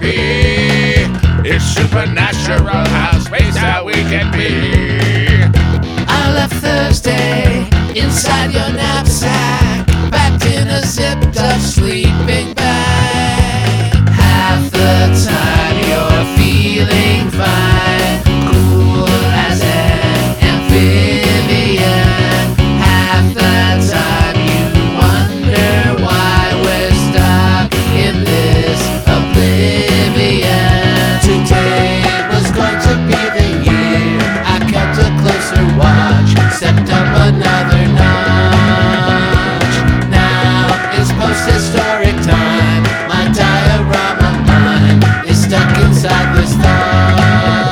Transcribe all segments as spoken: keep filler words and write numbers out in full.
be. It's supernatural how spaced out we can be. I left Thursday inside your knapsack, packed in a zipped up sleeping bag. Half the time you're feeling fine, cool as an amphibian. Half the time you wonder why we're stuck in this oblivion. Today was going to be the year I kept a closer watch, stepped up another notch. Now it's post-historic time, my diorama mind is stuck inside this thought.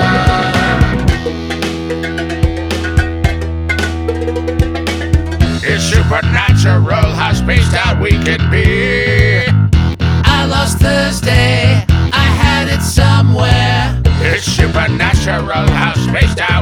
It's supernatural how spaced out we can be. I lost Thursday, I had it somewhere. It's supernatural how spaced out